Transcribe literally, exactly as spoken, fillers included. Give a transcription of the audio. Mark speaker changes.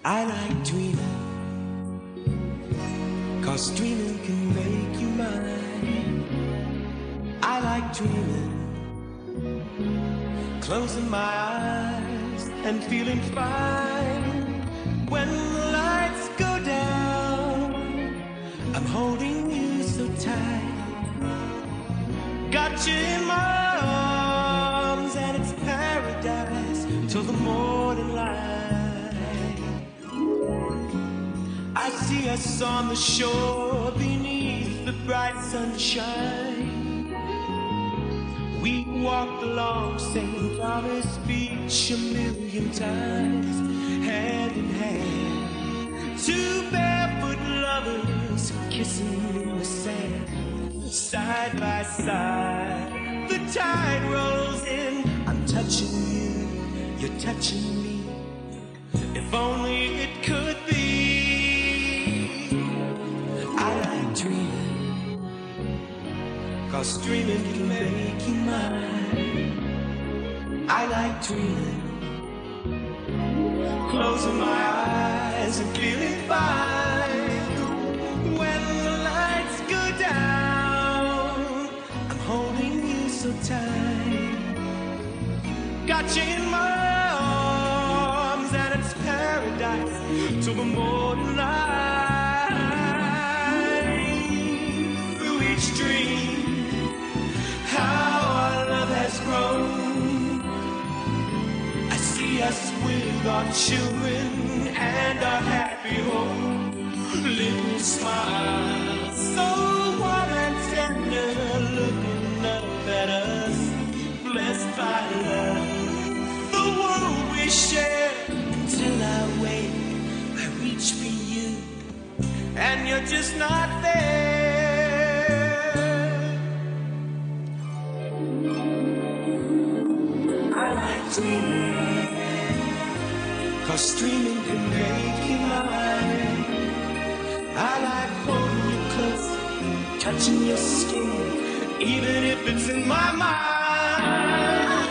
Speaker 1: I like dreaming, 'cause dreaming can make you mine. I like dreaming, closing my eyes and feeling fine. When the lights go down, I'm holding you so tight. Got you in my arms and it's paradise till the morning light. I see us on the shore beneath the bright sunshine. We walked along Saint Thomas Beach a million times, hand in hand. Two barefoot lovers kissing in the sand, side by side. The tide rolls in, I'm touching you, you're touching me. If only it could be. I like dreaming, 'cause dreaming can make you mine. I like dreaming, closing my eyes and feeling fine. When the lights go down, I'm holding you so tight. Got you in my arms and it's paradise till the morning light. Through each dream, how our love has grown. I see us with our children and our happy home. Little smiles, so warm and tender, looking up at us, blessed by love. The world we share until I wake, I reach for you, and you're just not there. I like dreaming, 'cause dreaming can make you mine. I like holding you close, touching your skin, even if it's in my mind.